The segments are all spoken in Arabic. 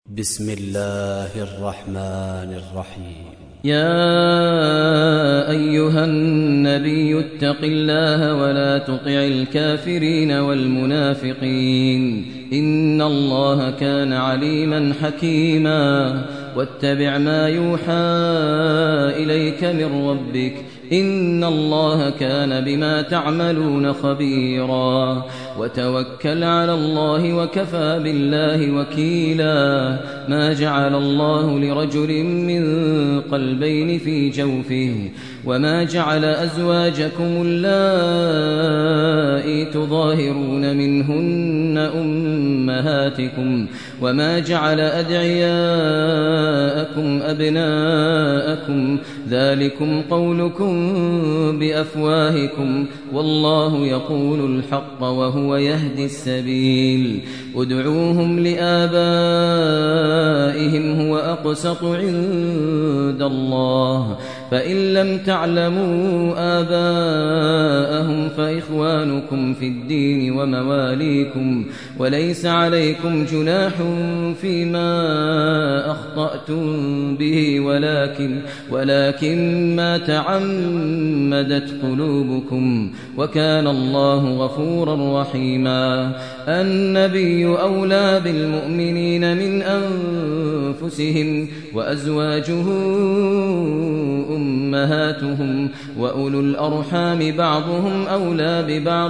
بسم الله الرحمن الرحيم. يا أيها النبي اتق الله ولا تطع الكافرين والمنافقين إن الله كان عليما حكيما واتبع ما يوحى إليك من ربك إن الله كان بما تعملون خبيرا وتوكل على الله وكفى بالله وكيلا ما جعل الله لرجل من قلبين في جوفه وما جعل أزواجكم اللائي تظاهرون منهن أمهاتكم وما جعل أدعياءكم أبناءكم ذلكم قولكم بأفواهكم والله يقول الحق وهو يهدي السبيل ادعوهم لآبائهم هو أقسط عند الله فإن لم تعلموا آباءهم فإخوانكم في الدين ومواليكم وليس عليكم جناح فيما أخطأتم به ولكن ما تعمدت قلوبكم وكان الله غفورا رحيما. النبي أولى بالمؤمنين من أنفسهم وأزواجه أمهاتهم وأولو الأرحام بعضهم أولى ببعض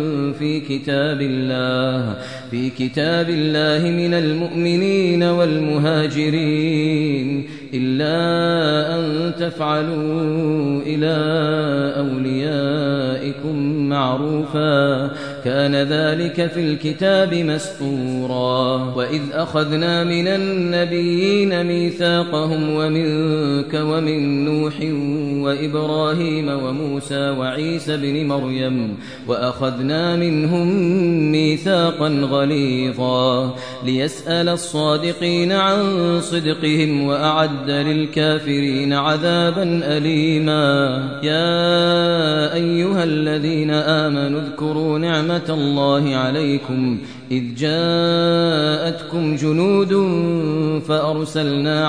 في كتاب الله من المؤمنين والمهاجرين إلا أن تفعلوا إلى أوليائكم معروفا كان ذلك في الكتاب مسطورا. وإذ أخذنا من النبيين ميثاقهم ومنك ومن نوح وإبراهيم وموسى وعيسى بن مريم وأخذنا منهم ميثاقا غليظا ليسأل الصادقين عن صدقهم وأعد للكافرين عذابا أليما. يا أيها الذين آمنوا اذكروا نعمة الله عليكم إذ جاءتكم جنود فأرسلنا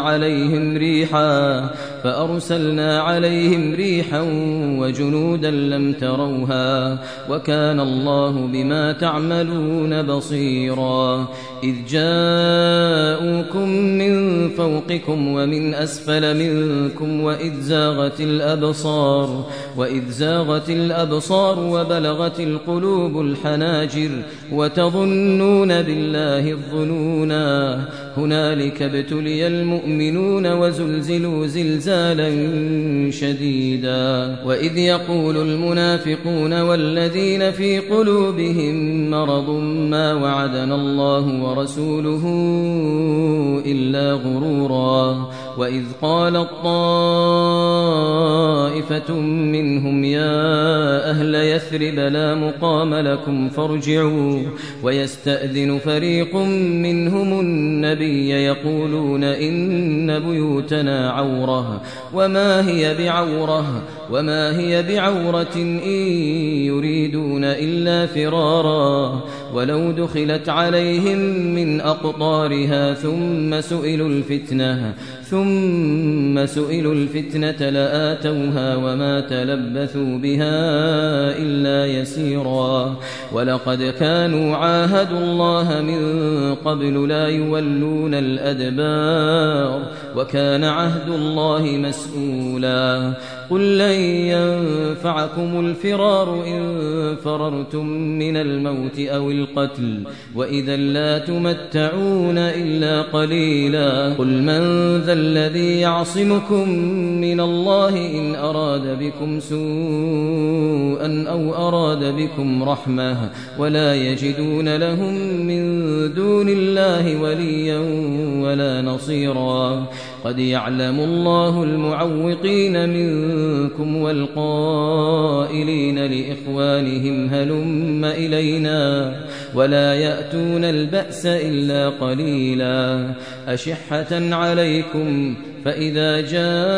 عليهم ريحا وجنودا لم تروها وكان الله بما تعملون بصيرا. إذ جاءوكم من فوقكم ومن أسفل منكم وإذ زاغت الأبصار وبلغت القلوب الحناجر وتظنون بالله الظنونا هنالك ابتلي المؤمنون وزلزلوا زلزالا شديدا. وإذ يقول المنافقون والذين في قلوبهم مرض ما وعدنا الله ورسوله إلا غرورا. وإذ قالت طائفة منهم يا أهل يثرب لا مقام لكم فارجعوا ويستأذن فريق منهم النبي يقولون إن بيوتنا عورة وما هي بعورة إن يريدون إلا فرارا ولو دخلت عليهم من أقطارها ثم سئلوا الفتنة لآتوها وما تلبثوا بها إلا يسيرا. ولقد كانوا عاهدوا الله من قبل لا يولون الأدبار وكان عهد الله مسؤولا. قل لن ينفعكم الفرار إن فررتم من الموت أو القتل وإذا لا تمتعون إلا قليلا. قل من ذا الذي يعصمكم من الله إن أراد بكم سوءا أو أراد بكم رحمة ولا يجدون لهم من دون الله وليا ولا نصيرا. قد يعلم الله المعوقين منكم والقائلين لإخوانهم هلم إلينا ولا يأتون البأس إلا قليلا. أشحة عليكم فإذا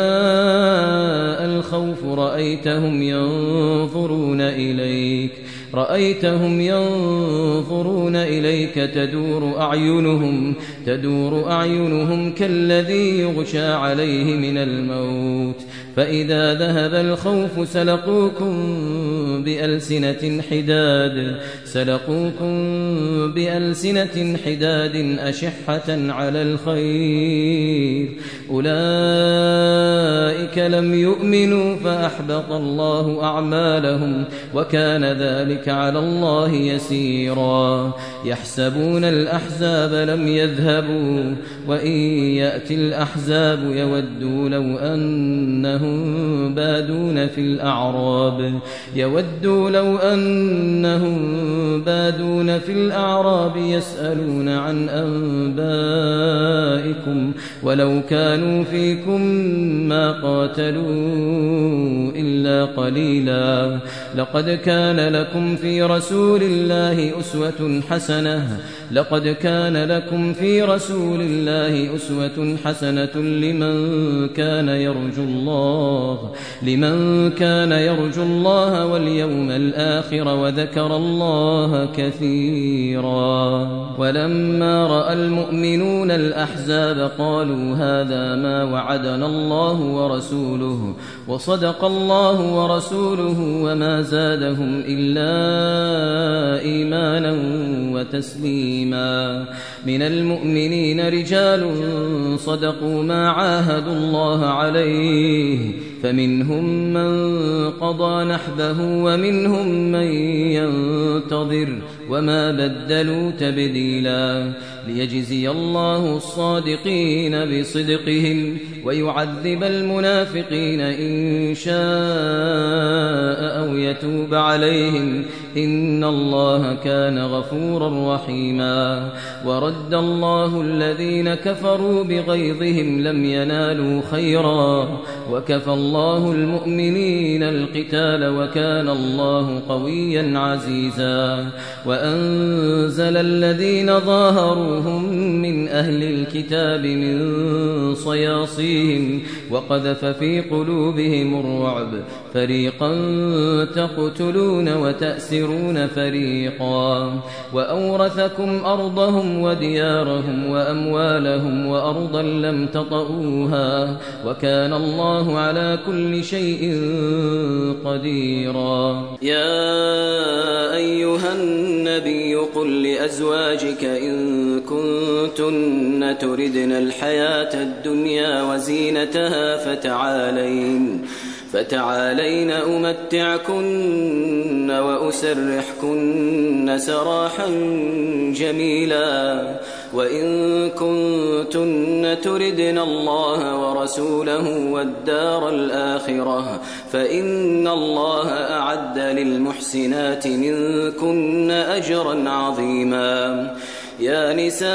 جاء الخوف رأيتهم ينظرون إليك رأيتهم ينظرون إليك تدور أعينهم كالذي يغشى عليه من الموت فإذا ذهب الخوف سلقوكم بألسنة حداد أشحة على الخير أولئك لم يؤمنوا فأحبط الله أعمالهم وكان ذلك على الله يسيرا يحسبون الأحزاب لم يذهبوا وإن يأتي الأحزاب يودوا لو أنهم بادون في الأعراب يسألون عن أنبائكم ولو كانوا فيكم ما قاتلوا إلا قليلا لقد كان لكم في رسول الله أسوة حسنة لمن كان يرجو الله واليوم الآخر وذكر الله كثيرا ولما رأى المؤمنون الأحزاب قالوا هذا ما وعدنا الله ورسوله وصدق الله ورسوله وما زادهم إلا إيمانا وتسليما من المؤمنين رجال صدقوا ما عاهدوا الله عليه فمنهم من قضى نحبه ومنهم من ينتظر وما بدلوا تبديلا ليجزي الله الصادقين بصدقهم ويعذب المنافقين إن شاء أو يتوب عليهم إن الله كان غفورا رحيما ورد الله الذين كفروا بغيظهم لم ينالوا خيرا وكفى الله المؤمنين القتال وكان الله قويا عزيزا وأنزل الذين ظاهروهم من أهل الكتاب من صياصيهم وقذف في قلوبهم الرعب فريقا تقتلون وتأسرون فريقا وأورثكم أرضهم وديارهم وأموالهم وأرضا لم تطئوها وكان الله على كل شيء قديرا يا أيها النبي قل لأزواجك إن كنتن تردن الحياة الدنيا وزينتها فتعالين أمتعكن وأسرحكن سراحا جميلا وإن كنتن تردن الله ورسوله والدار الآخرة فإن الله أعد للمحسنات منكن أجرا عظيما يا نساء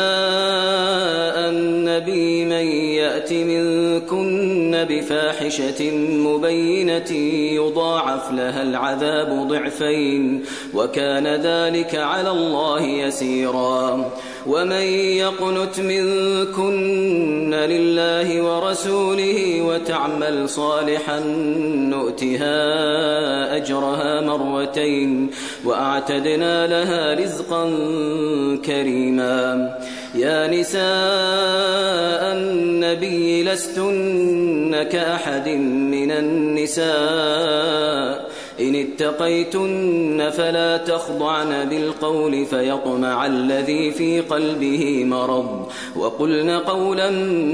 النبي من يأت منكن بفاحشة مبينة يضاعف لها العذاب ضعفين وكان ذلك على الله يسيرا ومن يقنت منكن لله ورسوله وتعمل صالحا نؤتها أجرها مرتين وأعتدنا لها رزقا كريما يا نساء النبي لستن كأحد من النساء إن اتقيتن فلا تخضعن بالقول فيطمع الذي في قلبه مرض وقلن قولا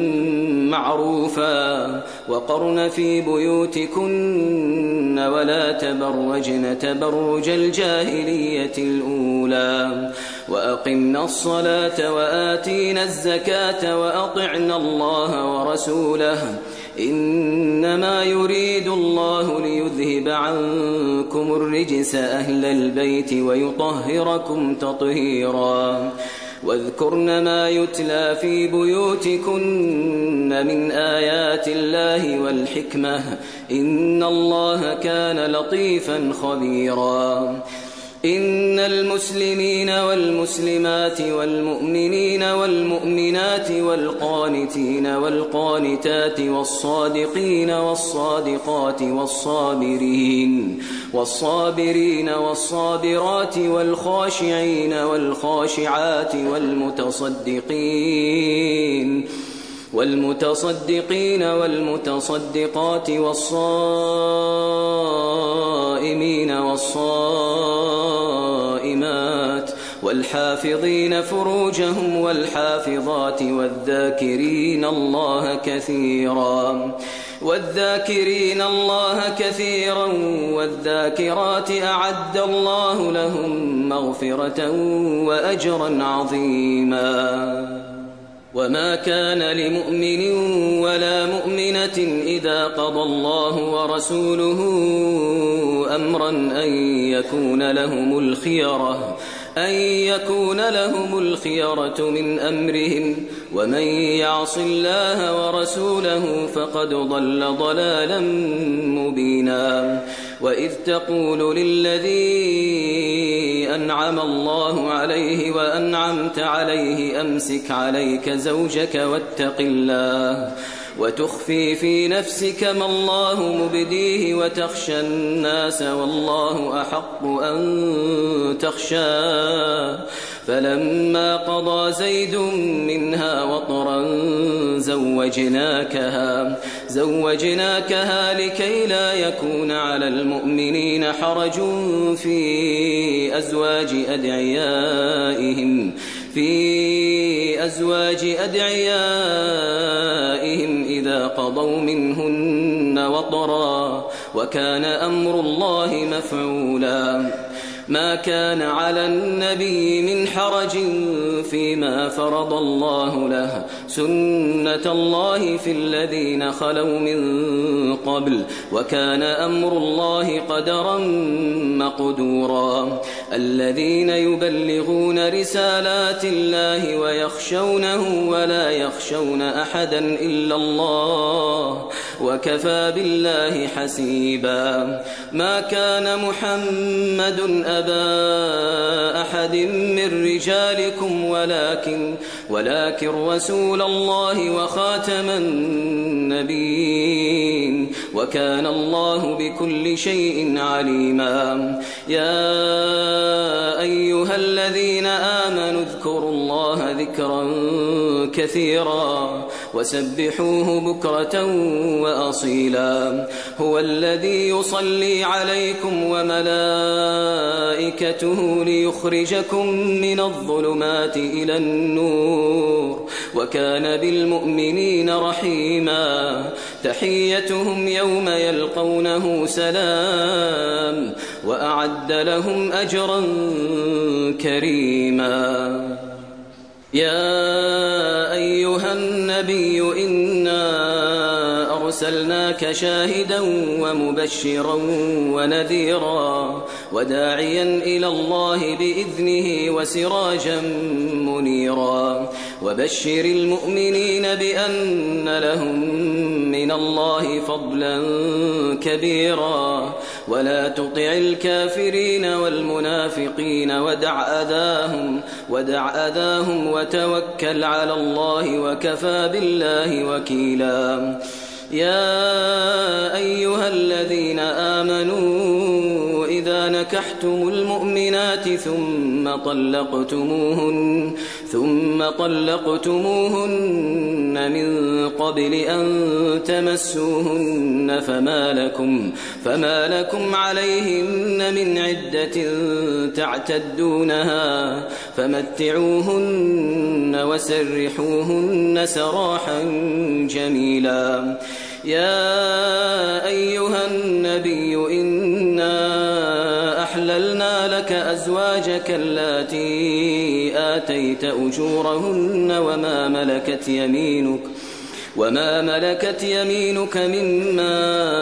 معروفا وقرن في بيوتكن ولا تبرجن تبرج الجاهلية الأولى وأقمنا الصلاة وآتينا الزكاة وأطعنا الله ورسوله إنما يريد الله ليذهب عنكم الرجس أهل البيت ويطهركم تطهيرا واذكرن ما يتلى في بيوتكن من آيات الله والحكمة إن الله كان لطيفا خبيرا إن المسلمين والمسلمات والمؤمنين والمؤمنات والقانتين والقانتات والصادقين والصادقات والصابرين والصابرات والخاشعين والخاشعات والمتصدقين والمتصدقات والصائمين والصائمات والحافظين فروجهم والحافظات والذاكرين الله كثيرا والذاكرات أعد الله لهم مغفرة وأجرا عظيما. وما كان لمؤمن ولا مؤمنة إذا قضى الله ورسوله أمرا أن يكون لهم الخيرة من أمرهم ومن يعص الله ورسوله فقد ضل ضلالا مبينا. وإذ تقول للذي أنعم الله عليه وأنعمت عليه أمسك عليك زوجك واتق الله وتخفي في نفسك ما الله مبديه وتخشى الناس والله أحق أن تخشاه فلما قضى زيد منها وطرا زوجناكها لكي لا يكون على المؤمنين حرج في أزواج أدعيائهم إذا قضوا منهن وطرا وكان أمر الله مفعولا. ما كان على النبي من حرج فيما فرض الله له سنة الله في الذين خلوا من قبل وكان أمر الله قدرا مقدورا. الذين يبلغون رسالات الله ويخشونه ولا يخشون أحدا إلا الله وكفى بالله حسيبا. ما كان محمد أبا أحد من رجالكم ولكن رسول الله وخاتم النبيين وكان الله بكل شيء عليما. يا أيها الذين آمنوا اذكروا الله ذكرا كثيرا وسبحوه بكرة وأصيلا. هو الذي يصلي عليكم وملائكته ليخرجكم من الظلمات إلى النور وكان بالمؤمنين رحيما. تحيتهم يوم يلقونه سلام وأعد لهم أجرا كريما. يا أيها النبي إنا أرسلناك شاهدا ومبشرا ونذيرا وداعيا إلى الله بإذنه وسراجا منيرا. وبشر المؤمنين بأن لهم من الله فضلا كبيرا ولا تطع الكافرين والمنافقين ودع أذاهم وتوكل على الله وكفى بالله وكيلا. يا أيها الذين آمنوا إذا نكحتم المؤمنات ثم طلقتموهن من قبل أن تمسوهن فما لكم عليهن من عدة تعتدونها فمتعوهن وسرحوهن سراحا جميلا. يا أيها النبي إنا أحللنا لك أزواجك اللاتي آتيت أجورهن وما ملكت يمينك مما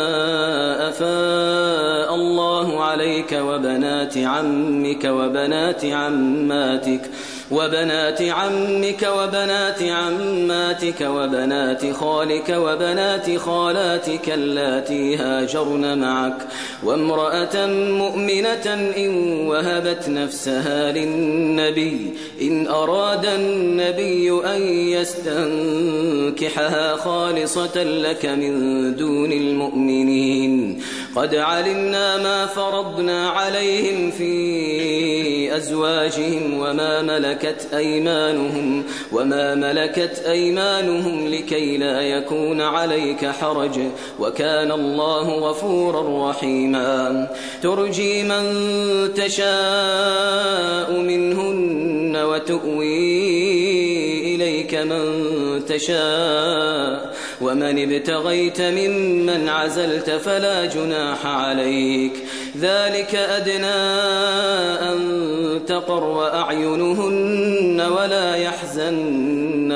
أفاء الله عليك وبنات عمك وبنات عماتك وبنات عمك وبنات عماتك وبنات خالك وبنات خالاتك اللاتي هاجرن معك وامرأة مؤمنة إن وهبت نفسها للنبي إن أراد النبي أن يستنكحها خالصة لك من دون المؤمنين قد علمنا ما فرضنا عليهم في أزواجهم وما ملكت أيمانهم لكي لا يكون عليك حرج وكان الله غفورا رحيما ترجي من تشاء منهن وتؤوي إليك من تشاء ومن ابتغيت ممن عزلت فلا جناح عليك ذلك أدنى أن تقر أعينهن ولا يحزن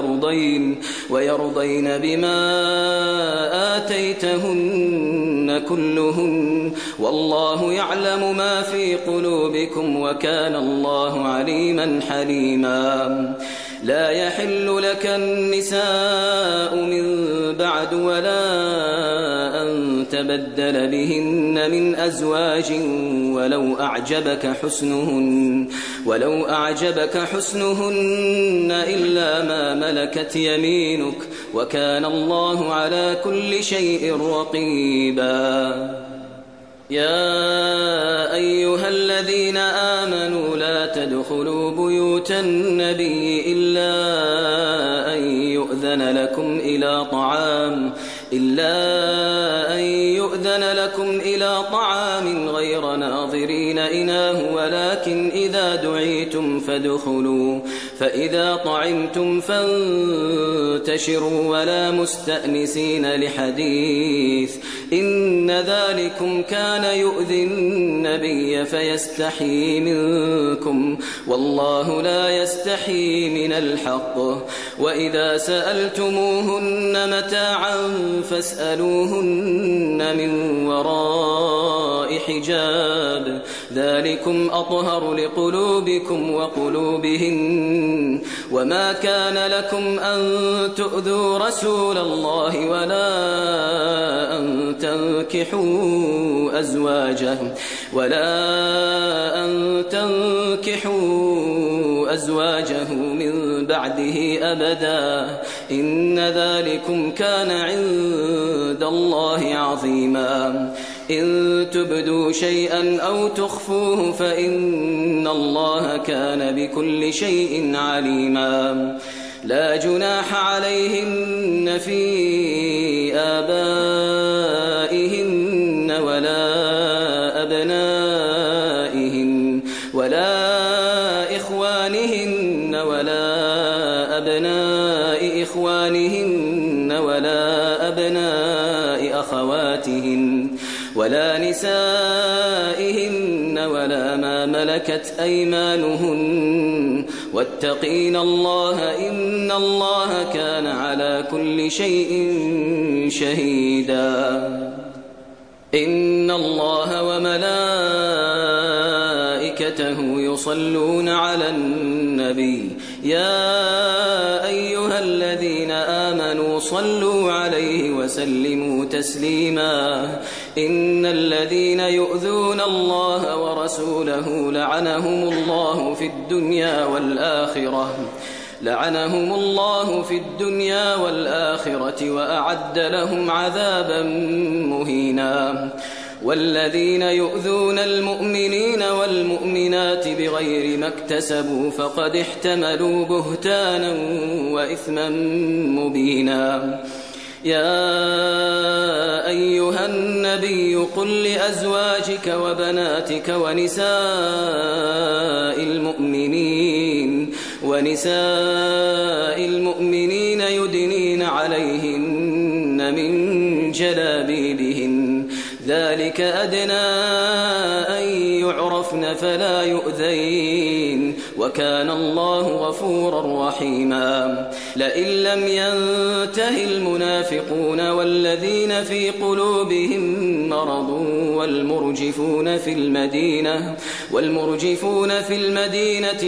ويرضين بما آتيتهن كلهن والله يعلم ما في قلوبكم وكان الله عليما حليما لا يحل لك النساء من بعد ولا أن تبدل بهن من أزواج ولو أعجبك حسنهن إلا ما ملكت يمينك وكان الله على كل شيء رقيبا يا أيها الذين آمنوا لا تدخلوا بيوت النبي إلا أن يؤذن لكم إلى طعام غير ناظرين إناه ولكن إذا دعيتم فادخلوا فإذا طعمتم فانتشروا ولا مستأنسين لحديث إن ذلكم كان يؤذي النبي فيستحيي منكم والله لا يستحيي من الحق وإذا سألتموهن متاعا فاسألوهن من وراء حجاب ذلكم أطهر لقلوبكم وقلوبهن وما كان لكم أن تؤذوا رسول الله ولا أن تنكحوا أزواجه من بعده أبدا إن ذلكم كان عند الله عظيما إن تبدوا شيئا أو تخفوه فإن الله كان بكل شيء عليما لا جناح عليهن في آبائهن ولا أبنائهن ولا إخوانهن ولا أبناء إخوانهن ولا أبناء أخواتهن ولا نسائهن ولا ما ملكت أيمانهن واتقين الله إن الله كان على كل شيء شهيدا إن الله وملائكته يصلون على النبي يا أيها الذين آمنوا صلوا عليه وسلموا تسليما إن الذين يؤذون الله ورسوله لعنهم الله في الدنيا والآخرة وأعد لهم عذابا مهينا والذين يؤذون المؤمنين والمؤمنات بغير ما اكتسبوا فقد احتملوا بهتانا وإثما مبينا يا أيها النبي قل لأزواجك وبناتك ونساء المؤمنين يدنين عليهن من جلابيبهن ذلك أدنى أن يعرفن فلا يؤذين وكان الله غفورا رحيما لئن لم ينته المنافقون والذين في قلوبهم مرض والمرجفون في المدينة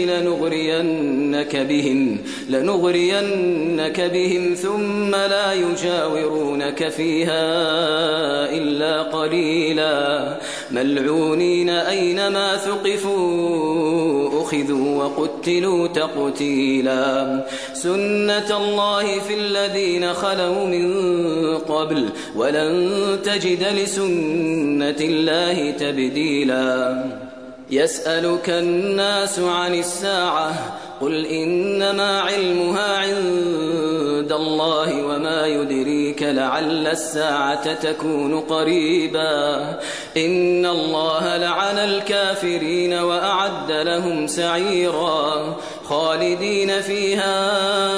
لنغرينك بهم ثم لا يجاورونك فيها إلا قليلا ملعونين أينما ثقفوا أخذوا وقتلوا تقتيلا سنة الله في الذين خلوا من قبل ولن تجد لسنة الله تبديلا يسألك الناس عن الساعة قل إنما علمها عند الله وما يدريك لعل الساعة تكون قريبا إن الله لعن الكافرين وأعد لهم سعيرا خالدين فيها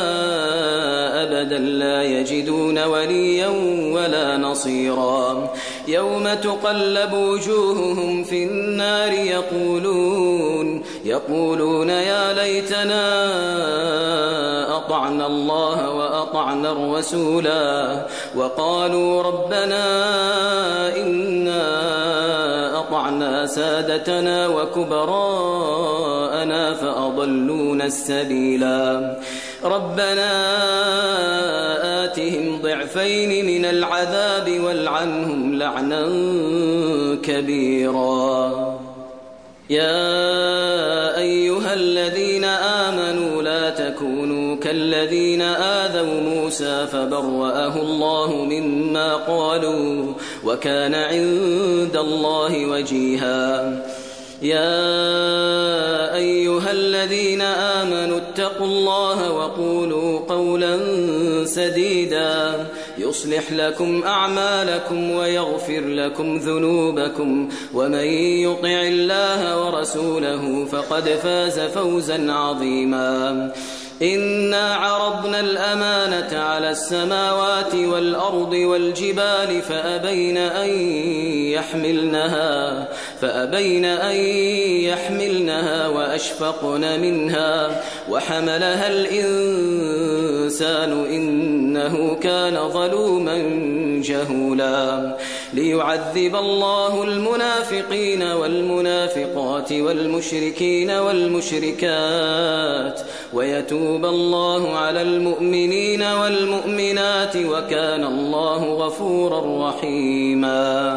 أبدا لا يجدون وليا ولا نصيرا يوم تقلب وجوههم في النار يقولون يا ليتنا أطعنا الله وأطعنا الرسولا وقالوا ربنا إنا أطعنا سادتنا وكبراءنا فأضلونا السبيلا ربنا آتهم ضعفين من العذاب والعنهم لعنا كبيرا يا أيها الذين آمنوا لا تكونوا كالذين آذوا موسى فبرأه الله مما قالوا وكان عند الله وجيها يا أيها الذين آمنوا اتقوا الله وقولوا قولا سديدا يصلح لكم أعمالكم ويغفر لكم ذنوبكم ومن يطع الله ورسوله فقد فاز فوزا عظيما إنا عرضنا الأمانة على السماوات والأرض والجبال فأبين أن يحملنها وأشفقن منها وحملها الإنسان إنه كان ظلوما جهولا ليعذب الله المنافقين والمنافقات والمشركين والمشركات ويتوب الله على المؤمنين والمؤمنات وكان الله غفورا رحيما